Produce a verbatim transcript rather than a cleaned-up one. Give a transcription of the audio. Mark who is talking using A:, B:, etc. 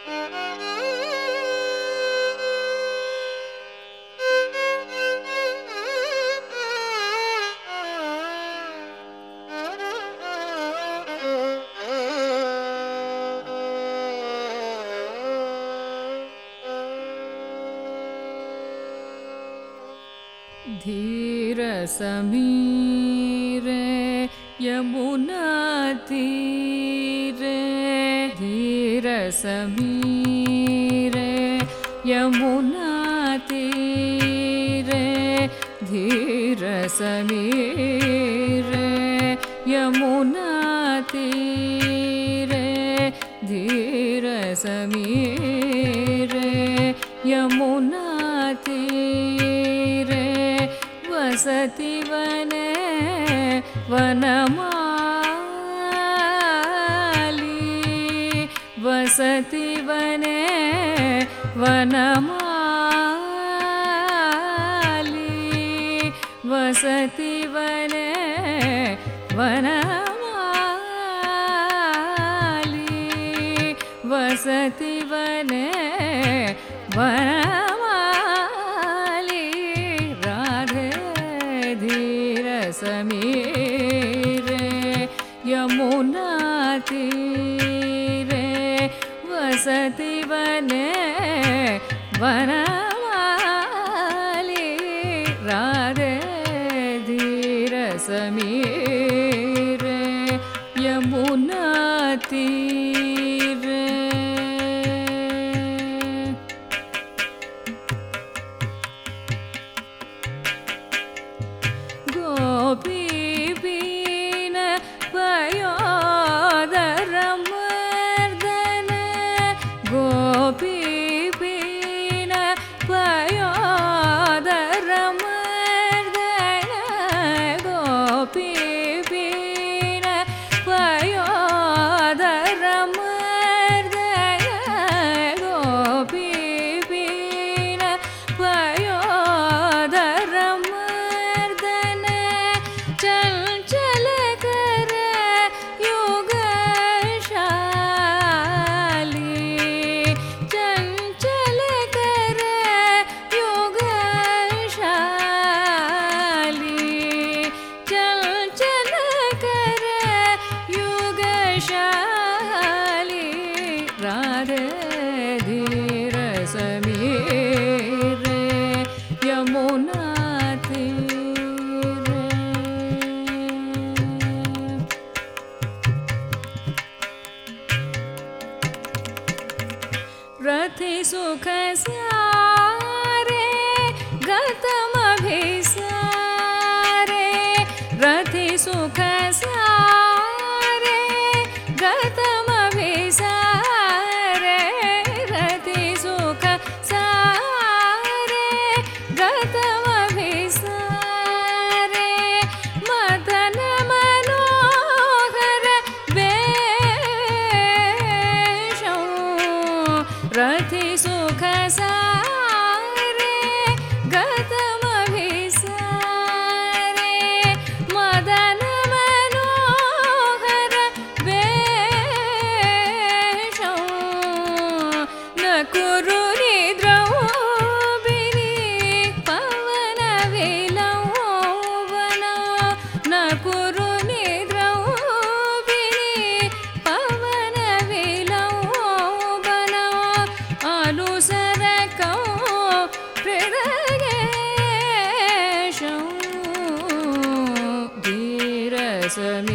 A: धीर समीरे यमुना तीरे धीर समीरे यमुना तीरे धीर समीरे यमुना तीरे धीर समीरे यमुना तीरे वसति वने वनमाली वसति वने वनमाली वसति वने वनमाली वसति वने वनमाली राधे धीर समीरे यमुना तीरे वसति वने वनमाली राधे धीर समीरे यमुना तीरे गोपी बीन पयोदरमर्दन गोपी बीन पयोदरमर्दन गोपी बीन पयोदरमर्दन गोपी बीन पयोदरमर्दन चंचल कर युगशाली चंचल कर युगशाली चंचल कर युगशाली राधे धीर समीरे यमुना तीरे रति सुख सारे गतमभिसारे रति सुख सारे गतमभिसारे रति सुख सारे गतमभिसारे मदन मनोहर वेशौ रति सुख सारे गतमभिसारे मदन मनोहर वेशौ न कुरु निद्रौबिनी पवन विलौवन न कुरु निद्रौबिनी पवन विलौवन अनुसर कौ हृदयेशौ धीर समीरे